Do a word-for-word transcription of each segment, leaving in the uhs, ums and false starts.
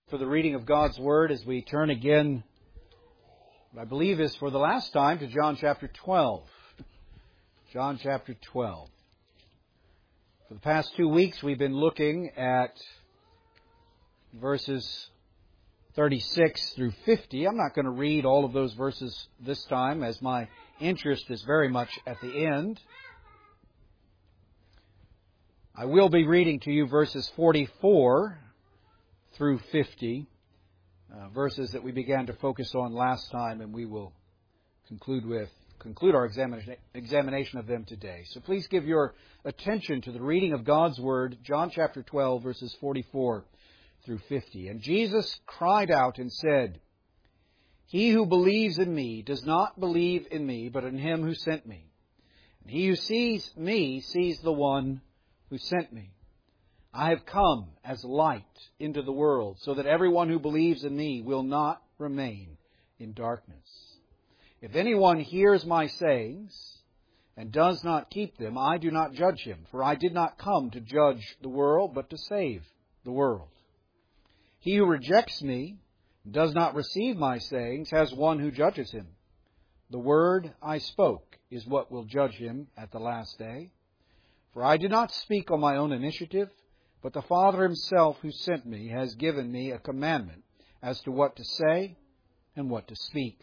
For the reading of God's Word as we turn again, what I believe is for the last time, to John chapter twelve. John chapter twelve. For the past two weeks we've been looking at verses thirty-six through fifty. I'm not going to read all of those verses this time as my interest is very much at the end. I will be reading to you verses forty-four through fifty, uh, verses that we began to focus on last time, and we will conclude with conclude our examination examination of them today. So please give your attention to the reading of God's Word, John chapter twelve, verses forty-four through fifty. And Jesus cried out and said, "He who believes in me does not believe in me, but in him who sent me. And he who sees me sees the one who sent me. I have come as light into the world, so that everyone who believes in me will not remain in darkness. If anyone hears my sayings and does not keep them, I do not judge him, for I did not come to judge the world, but to save the world. He who rejects me and does not receive my sayings has one who judges him. The word I spoke is what will judge him at the last day. For I did not speak on my own initiative, but the Father himself who sent me has given me a commandment as to what to say and what to speak.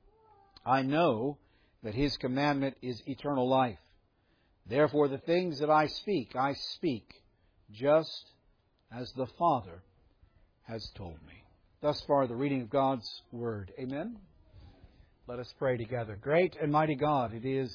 I know that his commandment is eternal life. Therefore the things that I speak, I speak just as the Father has told me." Thus far the reading of God's Word. Amen. Let us pray together. Great and mighty God, it is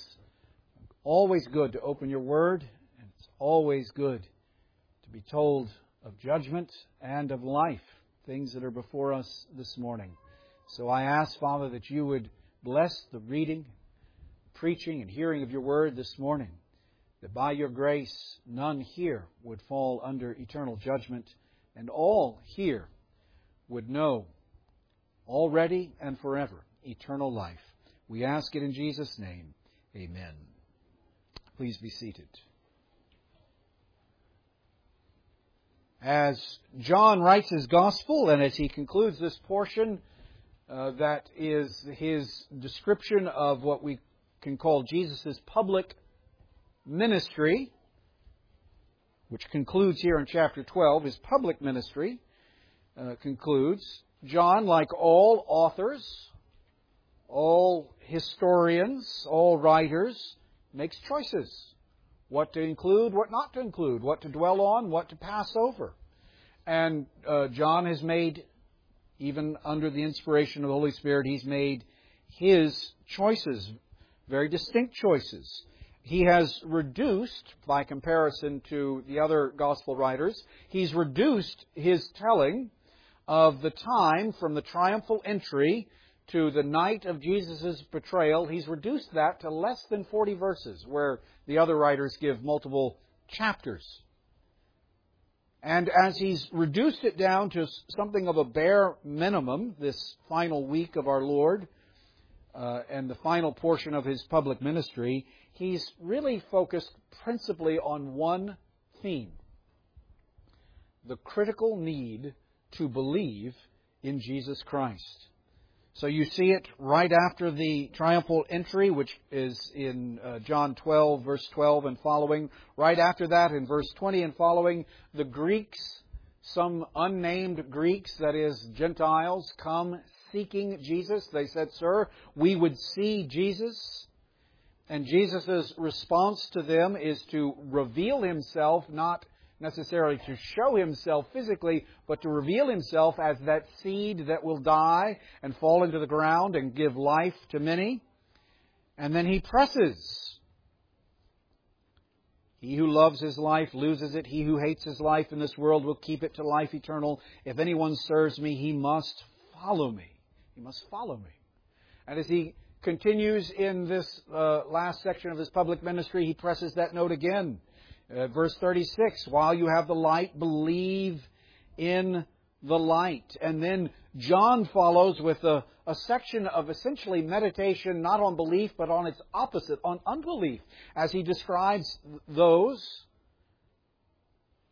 always good to open your Word, and it's always good to be told of judgment and of life, things that are before us this morning. So I ask, Father, that you would bless the reading, preaching, and hearing of your Word this morning, that by your grace none here would fall under eternal judgment, and all here would know already and forever eternal life. We ask it in Jesus' name. Amen. Please be seated. As John writes his Gospel, and as he concludes this portion, uh, that is his description of what we can call Jesus' public ministry, which concludes here in chapter twelve, his public ministry uh, concludes. John, like all authors, all historians, all writers, makes choices. What to include, what not to include, what to dwell on, what to pass over. And uh, John has made, even under the inspiration of the Holy Spirit, he's made his choices, very distinct choices. He has reduced, by comparison to the other gospel writers, he's reduced his telling of the time from the triumphal entry to the night of Jesus' betrayal. He's reduced that to less than forty verses, where the other writers give multiple chapters. And as he's reduced it down to something of a bare minimum, this final week of our Lord, uh, and the final portion of his public ministry, he's really focused principally on one theme: the critical need to believe in Jesus Christ. So you see it right after the triumphal entry, which is in uh, John twelve, verse twelve and following. Right after that, in verse twenty and following, the Greeks, some unnamed Greeks, that is, Gentiles, come seeking Jesus. They said, "Sir, we would see Jesus." And Jesus' response to them is to reveal himself, not necessarily to show himself physically, but to reveal himself as that seed that will die and fall into the ground and give life to many. And then he presses. "He who loves his life loses it. He who hates his life in this world will keep it to life eternal. If anyone serves me, he must follow me." He must follow me. And as he continues in this uh, last section of his public ministry, he presses that note again. Uh, verse thirty-six, "While you have the light, believe in the light." And then John follows with a, a section of essentially meditation, not on belief, but on its opposite, on unbelief, as he describes those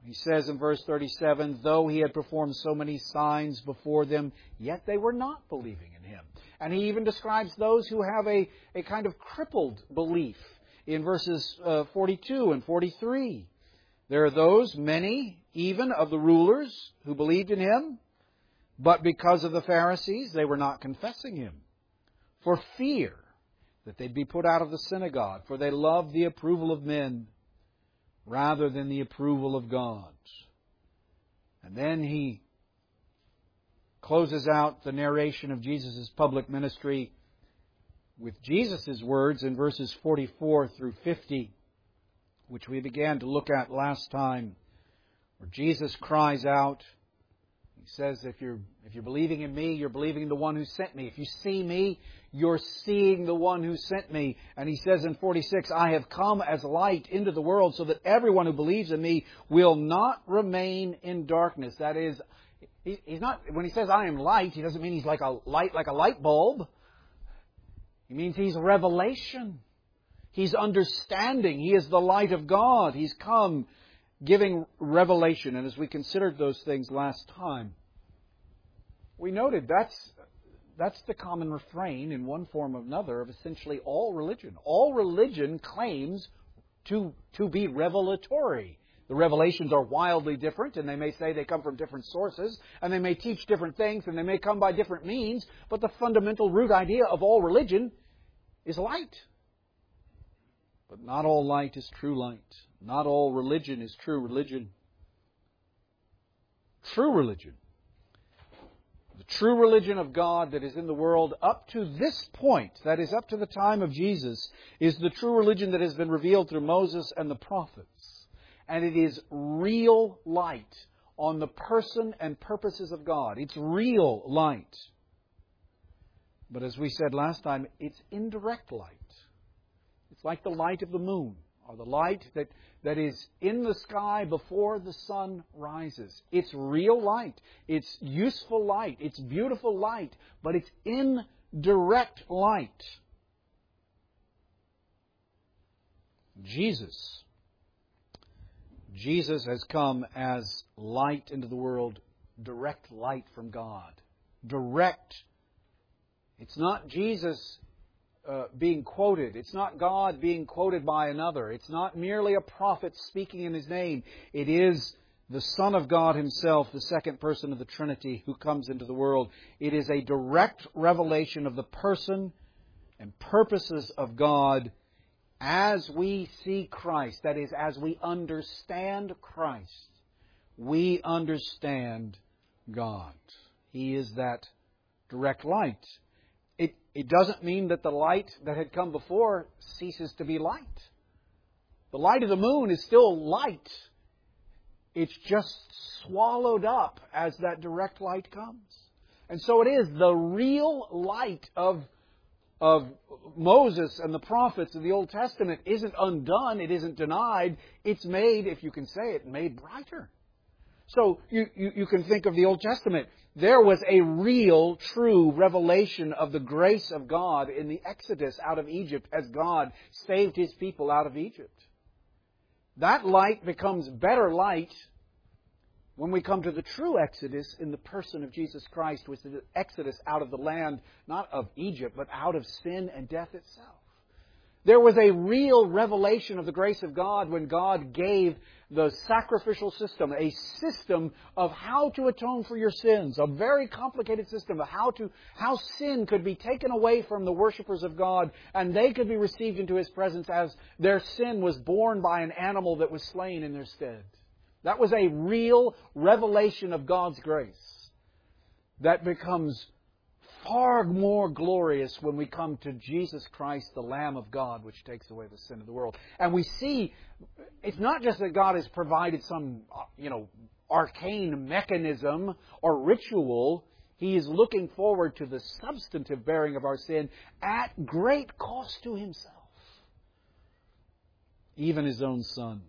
He says in verse thirty-seven, though he had performed so many signs before them, yet they were not believing in him. And he even describes those who have a, a kind of crippled belief in verses uh, forty-two and forty-three. There are those, many, even of the rulers, who believed in him, but because of the Pharisees, they were not confessing him, for fear that they'd be put out of the synagogue, for they loved the approval of men rather than the approval of God. And then he closes out the narration of Jesus' public ministry with Jesus' words in verses forty-four through fifty, which we began to look at last time, where Jesus cries out. He says, if you're, if you're believing in me, you're believing in the one who sent me. If you see me, you're seeing the one who sent me. And he says in forty-six, I have come as light into the world so that everyone who believes in me will not remain in darkness. That is, he, he's not, when he says I am light, he doesn't mean he's like a light, like a light bulb. He means he's revelation. He's understanding. He is the light of God. He's come giving revelation. And as we considered those things last time, we noted that's that's the common refrain in one form or another of essentially all religion. All religion claims to, to be revelatory. The revelations are wildly different, and they may say they come from different sources, and they may teach different things, and they may come by different means, but the fundamental root idea of all religion is light. But not all light is true light. Not all religion is true religion. True religion, the true religion of God that is in the world up to this point, that is up to the time of Jesus, is the true religion that has been revealed through Moses and the prophets. And it is real light on the person and purposes of God. It's real light. But as we said last time, it's indirect light. It's like the light of the moon, or the light that, that is in the sky before the sun rises. It's real light. It's useful light. It's beautiful light. But it's indirect light. Jesus. Jesus has come as light into the world, direct light from God. Direct. It's not Jesus Uh, being quoted. It's not God being quoted by another. It's not merely a prophet speaking in His name. It is the Son of God Himself, the second person of the Trinity, who comes into the world. It is a direct revelation of the person and purposes of God as we see Christ. That is, as we understand Christ, we understand God. He is that direct light. It, it doesn't mean that the light that had come before ceases to be light. The light of the moon is still light. It's just swallowed up as that direct light comes. And so it is the real light of, of Moses and the prophets of the Old Testament isn't undone, it isn't denied. It's made, if you can say it, made brighter. So you, you, you can think of the Old Testament. There was a real, true revelation of the grace of God in the Exodus out of Egypt as God saved His people out of Egypt. That light becomes better light when we come to the true Exodus in the person of Jesus Christ, which is the Exodus out of the land, not of Egypt, but out of sin and death itself. There was a real revelation of the grace of God when God gave the sacrificial system, a system of how to atone for your sins, a very complicated system of how to how sin could be taken away from the worshipers of God and they could be received into His presence as their sin was borne by an animal that was slain in their stead. That was a real revelation of God's grace that becomes far more glorious when we come to Jesus Christ, the Lamb of God, which takes away the sin of the world. And we see, it's not just that God has provided some, you know, arcane mechanism or ritual. He is looking forward to the substantive bearing of our sin at great cost to Himself, even His own Son.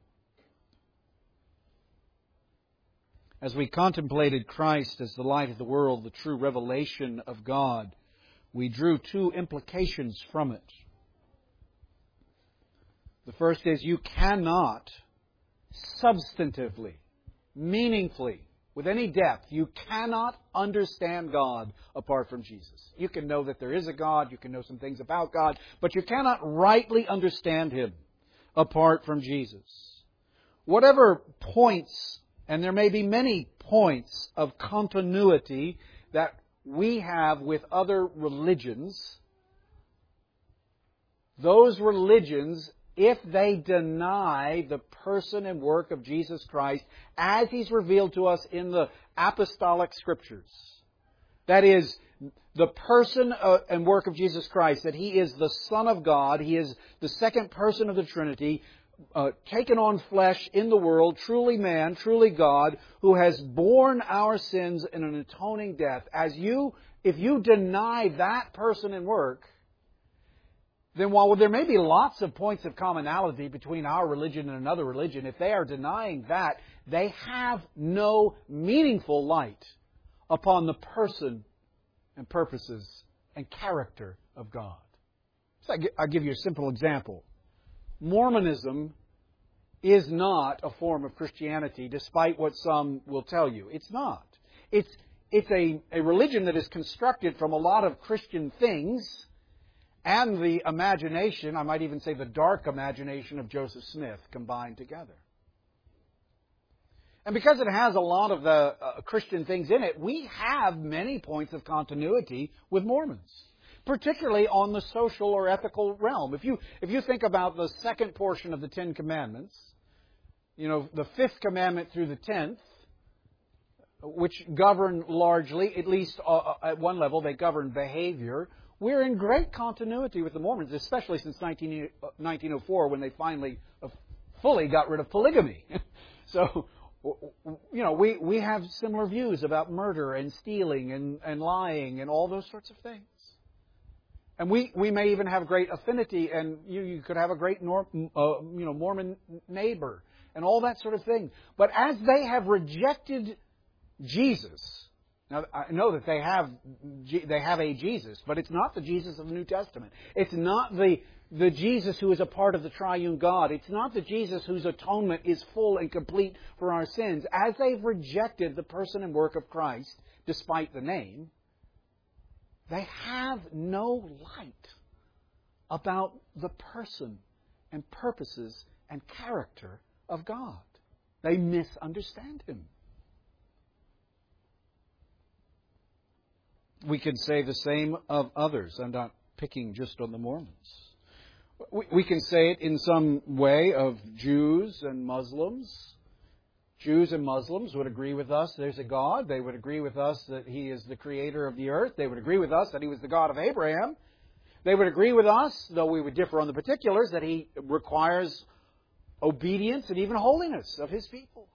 As we contemplated Christ as the light of the world, the true revelation of God, we drew two implications from it. The first is you cannot substantively, meaningfully, with any depth, you cannot understand God apart from Jesus. You can know that there is a God, you can know some things about God, but you cannot rightly understand Him apart from Jesus. Whatever points, and there may be many points of continuity that we have with other religions, those religions, if they deny the person and work of Jesus Christ as He's revealed to us in the apostolic Scriptures, that is, the person and work of Jesus Christ, that He is the Son of God, He is the second person of the Trinity, uh, taken on flesh in the world, truly man, truly God, who has borne our sins in an atoning death. As you, if you deny that person and work, then while there may be lots of points of commonality between our religion and another religion, if they are denying that, they have no meaningful light upon the person and purposes and character of God. So I'll give you a simple example. Mormonism is not a form of Christianity, despite what some will tell you. It's not. It's, it's a, a religion that is constructed from a lot of Christian things and the imagination, I might even say the dark imagination of Joseph Smith combined together. And because it has a lot of the uh, Christian things in it, we have many points of continuity with Mormons, particularly on the social or ethical realm. If you, if you think about the second portion of the Ten Commandments, you know, the fifth commandment through the tenth, which govern largely, at least uh, at one level, they govern behavior. We're in great continuity with the Mormons, especially since nineteen oh four, when they finally fully got rid of polygamy. So, you know, we, we have similar views about murder and stealing and, and lying and all those sorts of things. And we, we may even have great affinity, and you, you could have a great nor, uh, you know, Mormon neighbor and all that sort of thing. But as they have rejected Jesus, now, I know that they have they have a Jesus, but it's not the Jesus of the New Testament. It's not the, the Jesus who is a part of the triune God. It's not the Jesus whose atonement is full and complete for our sins. As they've rejected the person and work of Christ, despite the name, they have no light about the person and purposes and character of God. They misunderstand Him. We can say the same of others. I'm not picking just on the Mormons. We, we can say it in some way of Jews and Muslims. Jews and Muslims would agree with us there's a God. They would agree with us that He is the creator of the earth. They would agree with us that He was the God of Abraham. They would agree with us, though we would differ on the particulars, that He requires obedience and even holiness of His people.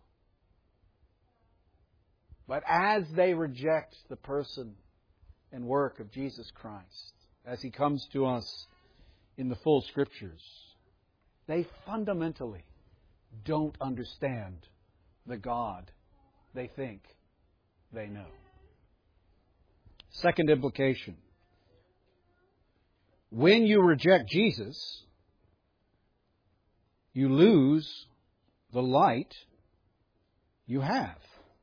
But as they reject the person and work of Jesus Christ, as He comes to us in the full Scriptures, they fundamentally don't understand the God they think they know. Second implication. When you reject Jesus, you lose the light you have.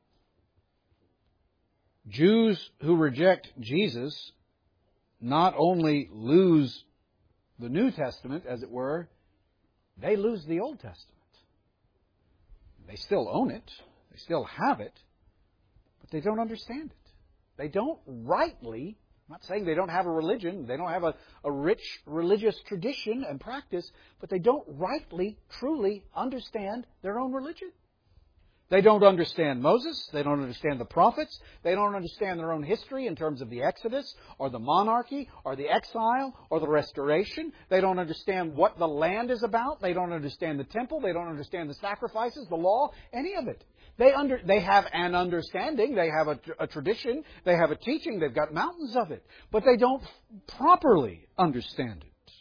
Jews who reject Jesus not only lose the New Testament, as it were, they lose the Old Testament. They still own it, they still have it, but they don't understand it. They don't rightly, I'm not saying they don't have a religion, they don't have a, a rich religious tradition and practice, but they don't rightly, truly understand their own religion. They don't understand Moses. They don't understand the prophets. They don't understand their own history in terms of the Exodus or the monarchy or the exile or the restoration. They don't understand what the land is about. They don't understand the temple. They don't understand the sacrifices, the law, any of it. They under, they have an understanding. They have a, a tradition. They have a teaching. They've got mountains of it. But they don't properly understand it.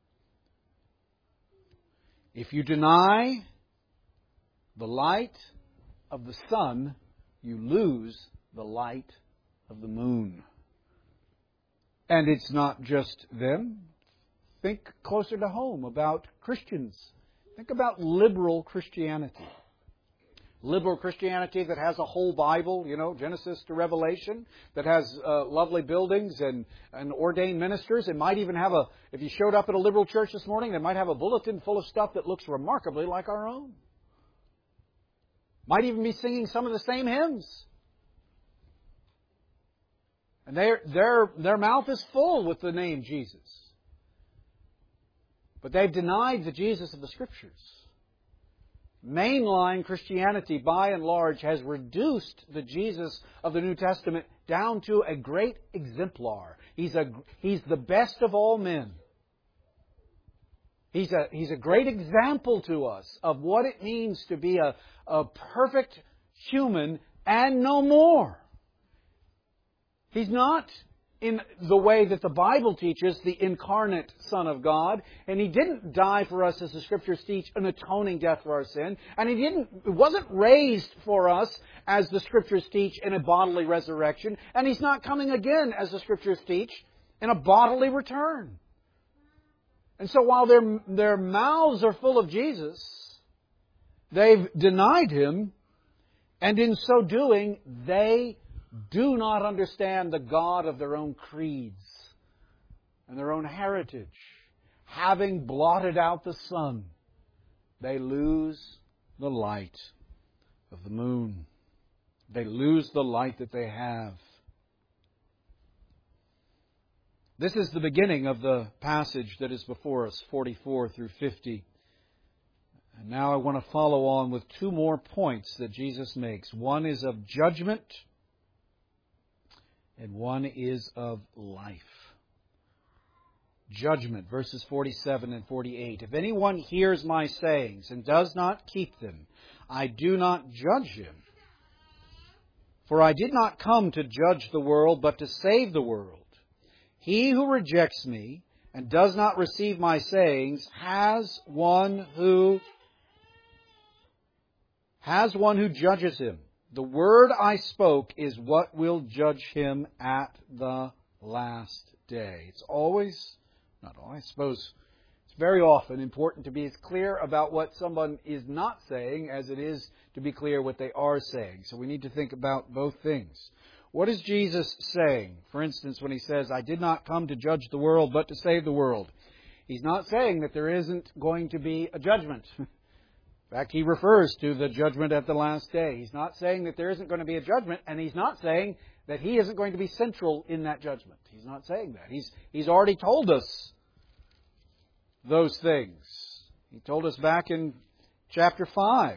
If you deny the light of the sun, you lose the light of the moon. And it's not just them. Think closer to home about Christians. Think about liberal Christianity. liberal Christianity that has a whole Bible, you know, Genesis to Revelation, that has uh, lovely buildings and, and ordained ministers. It might even have a, if you showed up at a liberal church this morning, they might have a bulletin full of stuff that looks remarkably like our own. Might even be singing some of the same hymns. And their, their, their mouth is full with the name Jesus. But they've denied the Jesus of the Scriptures. Mainline Christianity, by and large, has reduced the Jesus of the New Testament down to a great exemplar. He's a, he's the best of all men. He's a, he's a great example to us of what it means to be a, a perfect human and no more. He's not, in the way that the Bible teaches, the incarnate Son of God. And He didn't die for us, as the Scriptures teach, an atoning death for our sin. And He didn't, wasn't raised for us, as the Scriptures teach, in a bodily resurrection. And He's not coming again, as the Scriptures teach, in a bodily return. And so while their, their mouths are full of Jesus, they've denied Him. And in so doing, they do not understand the God of their own creeds and their own heritage. Having blotted out the sun, they lose the light of the moon. They lose the light that they have. This is the beginning of the passage that is before us, forty-four through fifty. And now I want to follow on with two more points that Jesus makes. One is of judgment, and one is of life. Judgment, verses forty-seven and forty-eight. If anyone hears my sayings and does not keep them, I do not judge him. For I did not come to judge the world, but to save the world. He who rejects me and does not receive my sayings has one who has one who judges him. The word I spoke is what will judge him at the last day. It's always, not always, I suppose, it's very often important to be as clear about what someone is not saying as it is to be clear what they are saying. So we need to think about both things. What is Jesus saying? For instance, when He says, I did not come to judge the world, but to save the world. He's not saying that there isn't going to be a judgment. In fact, He refers to the judgment at the last day. He's not saying that there isn't going to be a judgment, and He's not saying that He isn't going to be central in that judgment. He's not saying that. He's, he's already told us those things. He told us back in chapter five.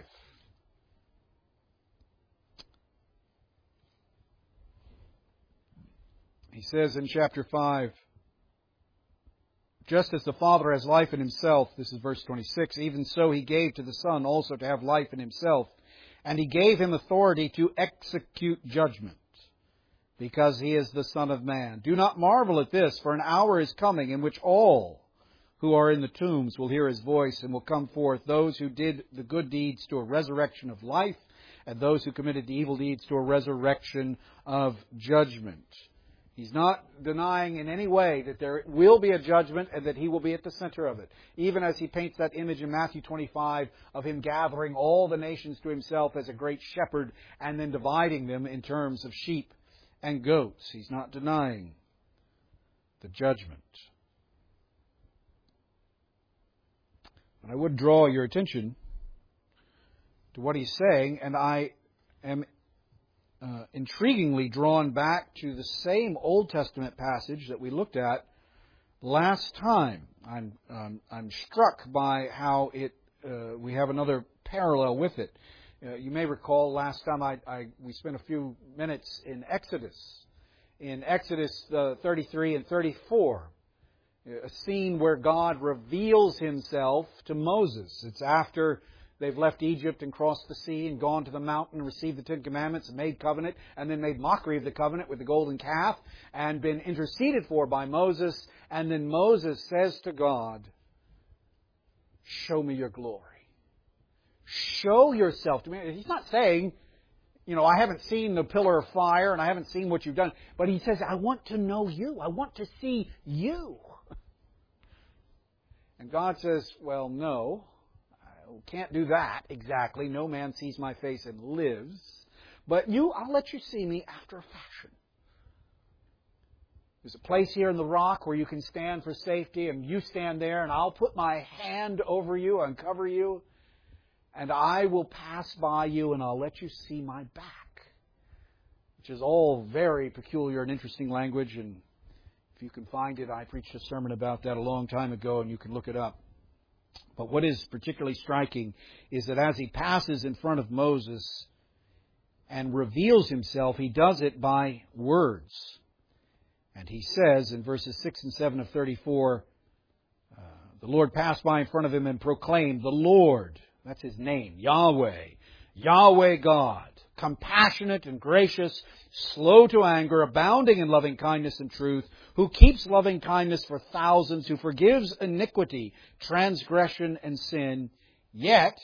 He says in chapter five, just as the Father has life in Himself, this is verse twenty-six, even so He gave to the Son also to have life in Himself. And He gave Him authority to execute judgment, because He is the Son of Man. Do not marvel at this, for an hour is coming in which all who are in the tombs will hear His voice and will come forth, those who did the good deeds to a resurrection of life, and those who committed the evil deeds to a resurrection of judgment. He's not denying in any way that there will be a judgment and that He will be at the center of it. Even as He paints that image in Matthew twenty-five of Him gathering all the nations to Himself as a great shepherd and then dividing them in terms of sheep and goats. He's not denying the judgment. But I would draw your attention to what He's saying, and I am Uh, intriguingly drawn back to the same Old Testament passage that we looked at last time. I'm um, I'm struck by how it uh, we have another parallel with it. Uh, you may recall last time I, I we spent a few minutes in Exodus, in Exodus uh, thirty-three and thirty-four, a scene where God reveals Himself to Moses. It's after they've left Egypt and crossed the sea and gone to the mountain and received the Ten Commandments and made covenant and then made mockery of the covenant with the golden calf and been interceded for by Moses. And then Moses says to God, show me your glory. Show yourself to me. He's not saying, you know, I haven't seen the pillar of fire and I haven't seen what you've done. But He says, I want to know you. I want to see you. And God says, well, no. can't do that exactly. No man sees my face and lives. But you, I'll let you see me after a fashion. There's a place here in the rock where you can stand for safety, and you stand there, and I'll put my hand over you, uncover you, and I will pass by you, and I'll let you see my back. Which is all very peculiar and interesting language, and if you can find it, I preached a sermon about that a long time ago, and you can look it up. But what is particularly striking is that as he passes in front of Moses and reveals himself, he does it by words. And he says in verses six and seven of thirty-four, uh, the Lord passed by in front of him and proclaimed, the Lord, that's His name, Yahweh, Yahweh God, compassionate and gracious, slow to anger, abounding in loving kindness and truth, who keeps loving kindness for thousands, who forgives iniquity, transgression, and sin, yet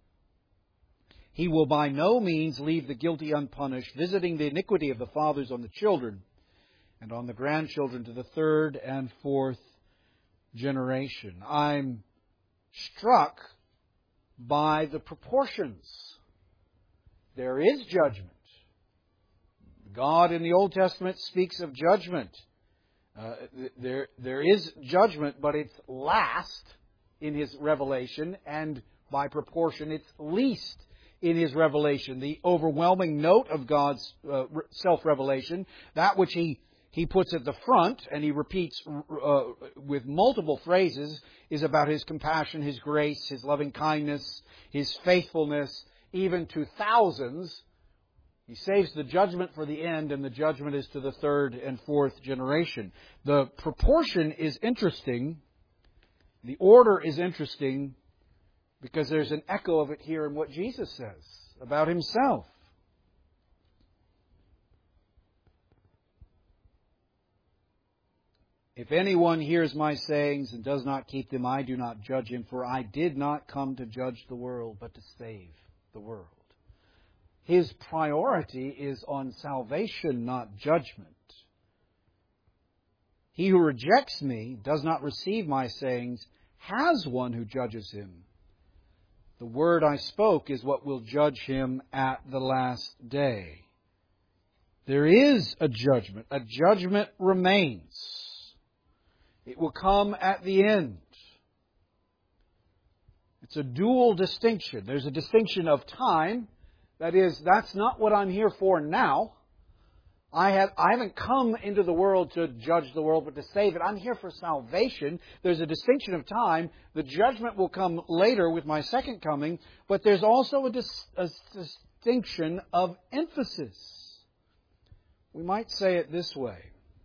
He will by no means leave the guilty unpunished, visiting the iniquity of the fathers on the children, and on the grandchildren to the third and fourth generation. I'm struck by the proportions. There is judgment. God in the Old Testament speaks of judgment. Uh, there, there is judgment, but it's last in His revelation, and by proportion, it's least in His revelation. The overwhelming note of God's uh, self-revelation, that which He He puts at the front, and He repeats uh, with multiple phrases, is about His compassion, His grace, His loving kindness, His faithfulness, even to thousands. He saves the judgment for the end, and the judgment is to the third and fourth generation. The proportion is interesting. The order is interesting because there's an echo of it here in what Jesus says about Himself. If anyone hears my sayings and does not keep them, I do not judge him, for I did not come to judge the world, but to save the world. His priority is on salvation, not judgment. He who rejects me, does not receive my sayings, has one who judges him. The word I spoke is what will judge him at the last day. There is a judgment. A judgment remains. It will come at the end. It's a dual distinction. There's a distinction of time. That is, that's not what I'm here for now. I have, I haven't come into the world to judge the world, but to save it. I'm here for salvation. There's a distinction of time. The judgment will come later with my second coming, but there's also a, dis, a distinction of emphasis. We might say it this way.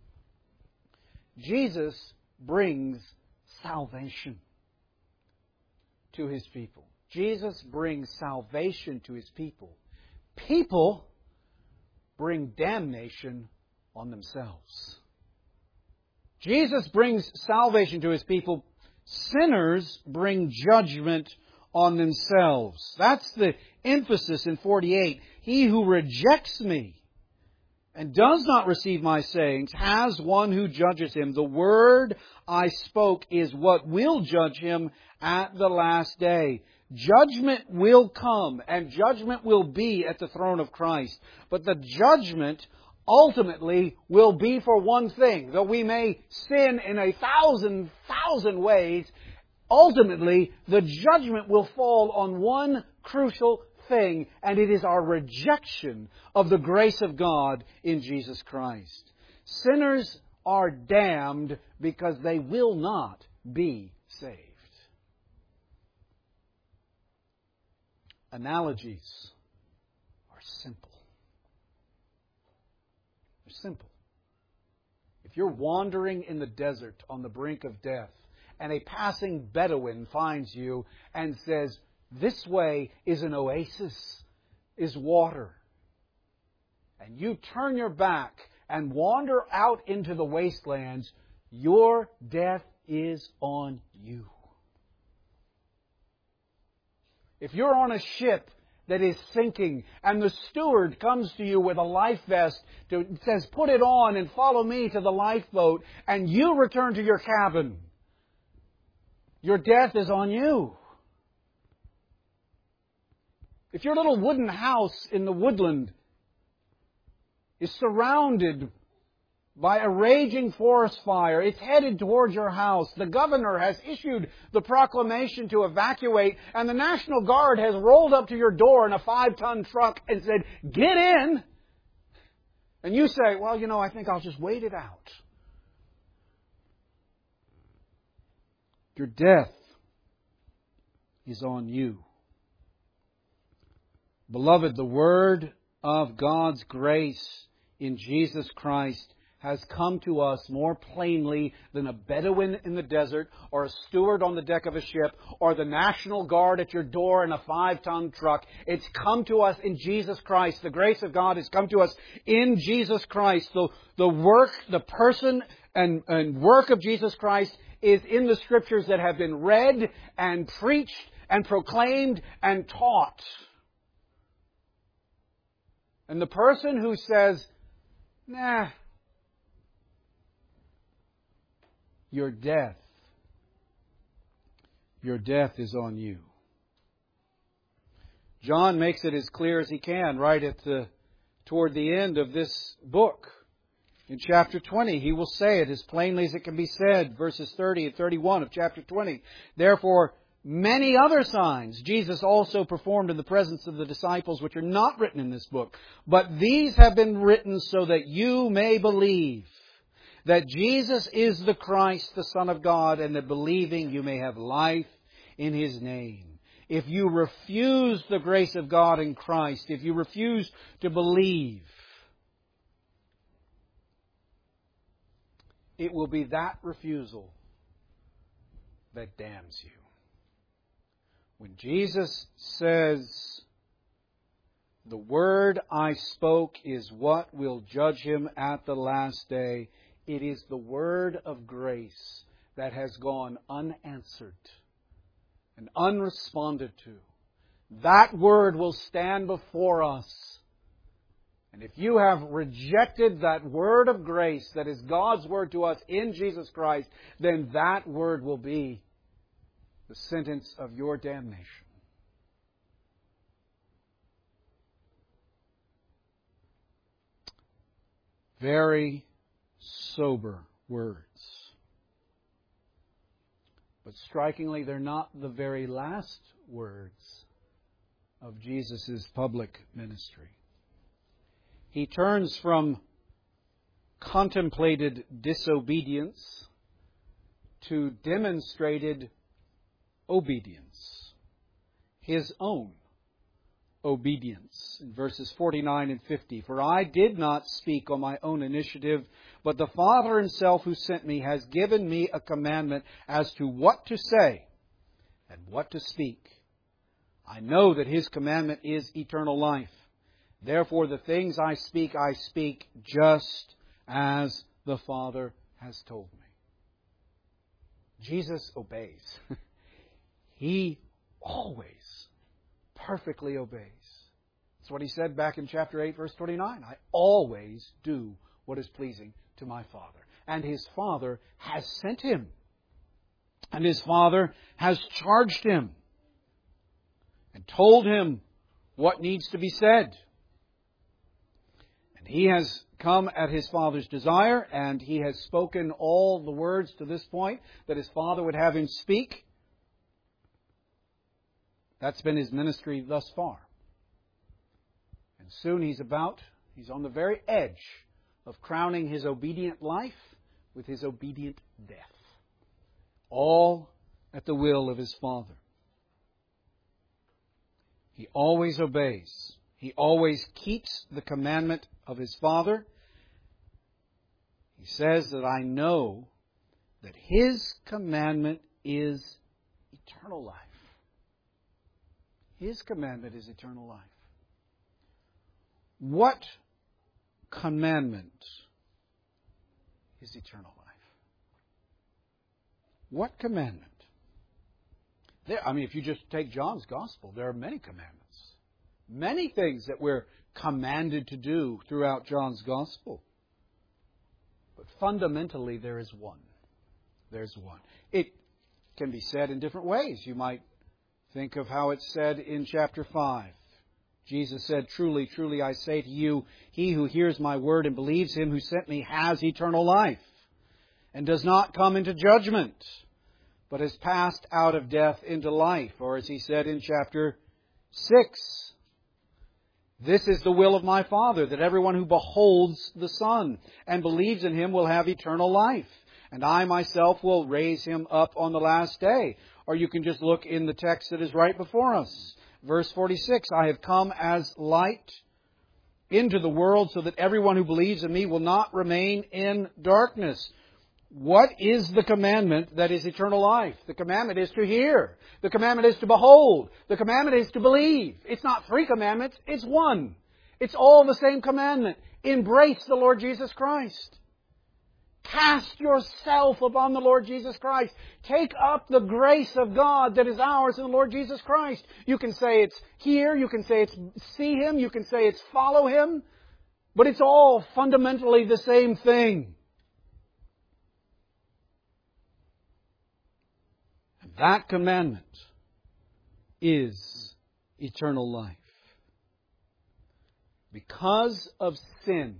Jesus brings salvation to His people. Jesus brings salvation to His people. People bring damnation on themselves. Jesus brings salvation to His people. Sinners bring judgment on themselves. That's the emphasis in forty-eight. He who rejects me and does not receive my sayings has one who judges him. The word I spoke is what will judge him at the last day. Judgment will come, and judgment will be at the throne of Christ. But the judgment ultimately will be for one thing. Though we may sin in a thousand, thousand ways, ultimately the judgment will fall on one crucial thing, and it is our rejection of the grace of God in Jesus Christ. Sinners are damned because they will not be saved. Analogies are simple. They're simple. If you're wandering in the desert on the brink of death, and a passing Bedouin finds you and says, "This way is an oasis, is water," and you turn your back and wander out into the wastelands, your death is on you. If you're on a ship that is sinking and the steward comes to you with a life vest, to, says, "Put it on and follow me to the lifeboat," and you return to your cabin, your death is on you. If your little wooden house in the woodland is surrounded by a raging forest fire, it's headed towards your house, the governor has issued the proclamation to evacuate, and the National Guard has rolled up to your door in a five-ton truck and said, "Get in!" And you say, "Well, you know, I think I'll just wait it out." Your death is on you. Beloved, the word of God's grace in Jesus Christ has come to us more plainly than a Bedouin in the desert or a steward on the deck of a ship or the National Guard at your door in a five-ton truck. It's come to us in Jesus Christ. The grace of God has come to us in Jesus Christ. The, the work, the person and, and work of Jesus Christ is in the Scriptures that have been read and preached and proclaimed and taught. And the person who says, "Nah, your death, your death is on you." John makes it as clear as he can right at the, toward the end of this book. In chapter twenty, he will say it as plainly as it can be said, verses thirty and thirty-one of chapter twenty. "Therefore, many other signs Jesus also performed in the presence of the disciples, which are not written in this book. But these have been written so that you may believe that Jesus is the Christ, the Son of God, and that believing you may have life in His name." If you refuse the grace of God in Christ, if you refuse to believe, it will be that refusal that damns you. When Jesus says, "The word I spoke is what will judge him at the last day," it is the word of grace that has gone unanswered and unresponded to. That word will stand before us. And if you have rejected that word of grace that is God's word to us in Jesus Christ, then that word will be the sentence of your damnation. Very sober words. But strikingly, they're not the very last words of Jesus' public ministry. He turns from contemplated disobedience to demonstrated obedience. His own obedience. In verses forty-nine and fifty, "For I did not speak on my own initiative, but the Father Himself who sent me has given me a commandment as to what to say and what to speak. I know that His commandment is eternal life. Therefore the things I speak, I speak just as the Father has told me." Jesus obeys. He always perfectly obeys. That's what He said back in chapter eight, verse twenty-nine. "I always do what is pleasing to my Father." And His Father has sent Him. And His Father has charged Him and told Him what needs to be said. And He has come at His Father's desire, and He has spoken all the words to this point that His Father would have Him speak. That's been His ministry thus far. And soon He's about, He's on the very edge of crowning His obedient life with His obedient death. All at the will of His Father. He always obeys. He always keeps the commandment of His Father. He says that I know that His commandment is eternal life. His commandment is eternal life. What commandment is eternal life? What commandment? There, I mean, if you just take John's Gospel, there are many commandments. Many things that we're commanded to do throughout John's Gospel. But fundamentally, there is one. There's one. It can be said in different ways. You might think of how it's said in chapter five. Jesus said, "Truly, truly, I say to you, he who hears my word and believes him who sent me has eternal life, and does not come into judgment, but has passed out of death into life." Or as he said in chapter six, "This is the will of my Father, that everyone who beholds the Son and believes in him will have eternal life, and I myself will raise him up on the last day." Or you can just look in the text that is right before us. Verse forty-six, "I have come as light into the world so that everyone who believes in me will not remain in darkness." What is the commandment that is eternal life? The commandment is to hear. The commandment is to behold. The commandment is to believe. It's not three commandments, it's one. It's all the same commandment. Embrace the Lord Jesus Christ. Cast yourself upon the Lord Jesus Christ. Take up the grace of God that is ours in the Lord Jesus Christ. You can say it's hear, you can say it's see Him, you can say it's follow Him, but it's all fundamentally the same thing. And that commandment is eternal life. Because of sin,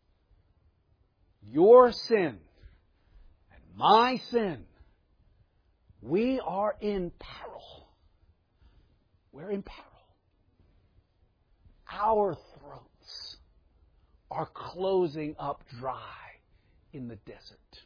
your sin and my sin, we are in peril. We're in peril. Our throats are closing up dry in the desert.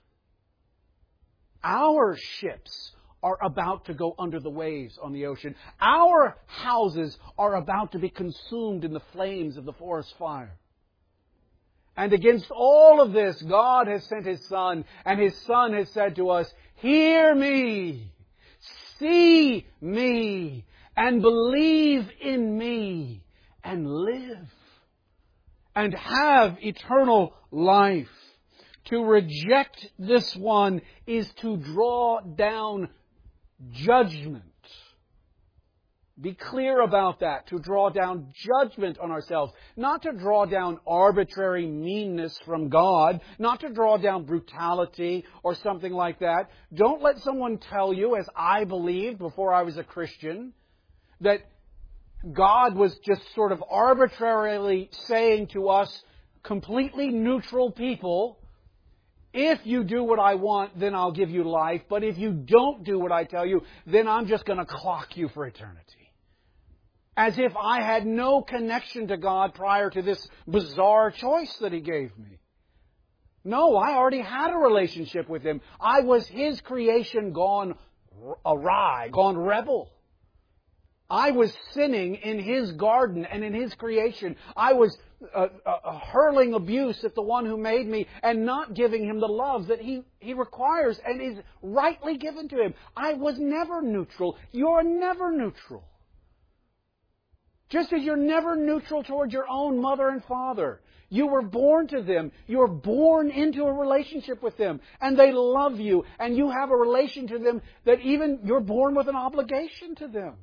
Our ships are about to go under the waves on the ocean. Our houses are about to be consumed in the flames of the forest fire. And against all of this, God has sent His Son, and His Son has said to us, "Hear me, see me, and believe in me, and live, and have eternal life." To reject this one is to draw down judgment. Be clear about that. To draw down judgment on ourselves. Not to draw down arbitrary meanness from God. Not to draw down brutality or something like that. Don't let someone tell you, as I believed before I was a Christian, that God was just sort of arbitrarily saying to us, completely neutral people, if you do what I want, then I'll give you life. But if you don't do what I tell you, then I'm just going to clock you for eternity. As if I had no connection to God prior to this bizarre choice that He gave me. No, I already had a relationship with Him. I was His creation gone awry, gone rebel. I was sinning in His garden and in His creation. I was uh, uh, hurling abuse at the one who made me and not giving Him the love that He, he requires and is rightly given to Him. I was never neutral. You're never neutral. Just as you're never neutral toward your own mother and father. You were born to them. You were born into a relationship with them. And they love you. And you have a relation to them that even you're born with an obligation to them.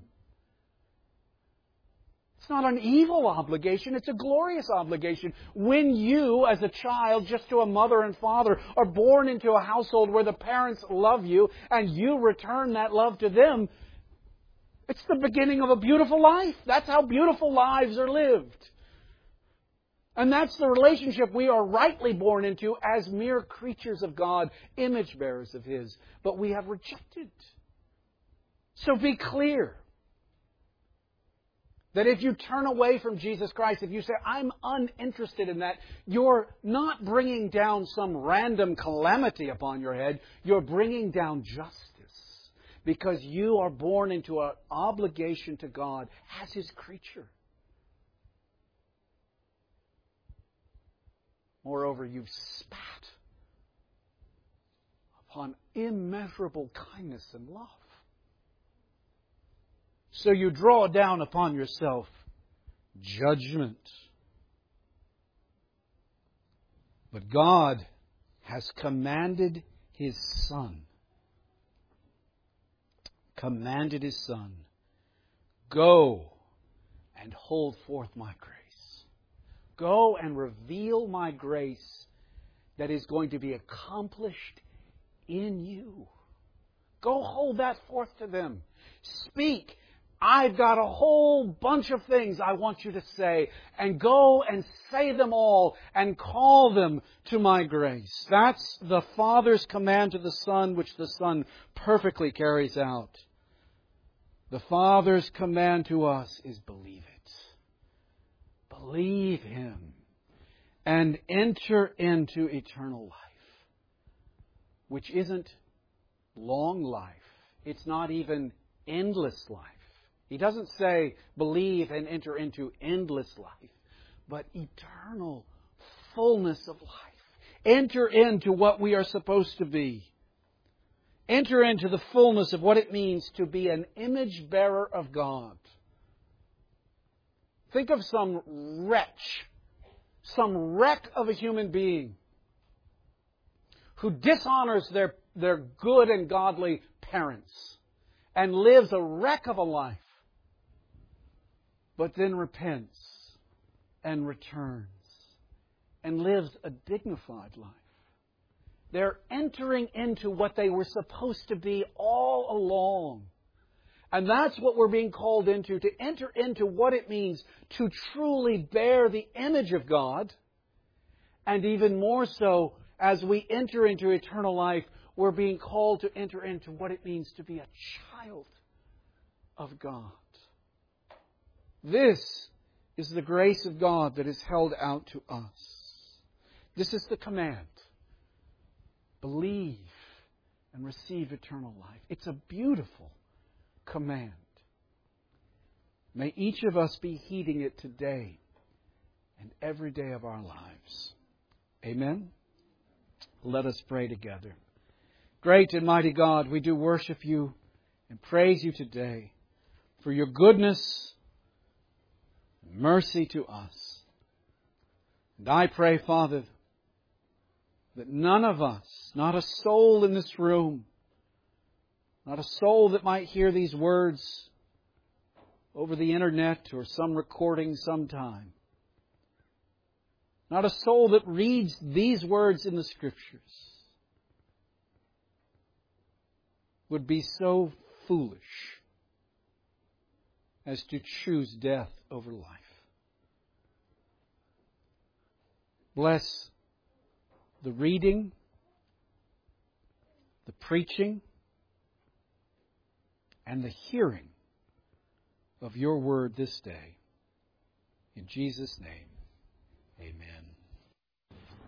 It's not an evil obligation. It's a glorious obligation. When you, as a child, just to a mother and father, are born into a household where the parents love you and you return that love to them, it's the beginning of a beautiful life. That's how beautiful lives are lived. And that's the relationship we are rightly born into as mere creatures of God, image bearers of His. But we have rejected. So be clear that if you turn away from Jesus Christ, if you say, "I'm uninterested in that," you're not bringing down some random calamity upon your head. You're bringing down justice. Because you are born into an obligation to God as His creature. Moreover, you've spat upon immeasurable kindness and love. So you draw down upon yourself judgment. But God has commanded His Son. Commanded His Son, "Go and hold forth my grace. Go and reveal my grace that is going to be accomplished in you. Go hold that forth to them. Speak I've got a whole bunch of things I want you to say, and go and say them all and call them to my grace. That's the Father's command to the Son, which the Son perfectly carries out. The Father's command to us is believe it. Believe Him and enter into eternal life, which isn't long life. It's not even endless life. He doesn't say believe and enter into endless life, but eternal fullness of life. Enter into what we are supposed to be. Enter into the fullness of what it means to be an image bearer of God. Think of some wretch, some wreck of a human being who dishonors their, their good and godly parents and lives a wreck of a life, but then repents and returns and lives a dignified life. They're entering into what they were supposed to be all along. And that's what we're being called into, to enter into what it means to truly bear the image of God. And even more so, as we enter into eternal life, we're being called to enter into what it means to be a child of God. This is the grace of God that is held out to us. This is the command. Believe and receive eternal life. It's a beautiful command. May each of us be heeding it today and every day of our lives. Amen? Let us pray together. Great and mighty God, we do worship You and praise You today for Your goodness and mercy to us. And I pray, Father, that none of us, not a soul in this room, not a soul that might hear these words over the internet or some recording sometime, not a soul that reads these words in the Scriptures would be so foolish as to choose death over life. Bless the reading, the preaching, and the hearing of Your word this day. In Jesus' name, amen.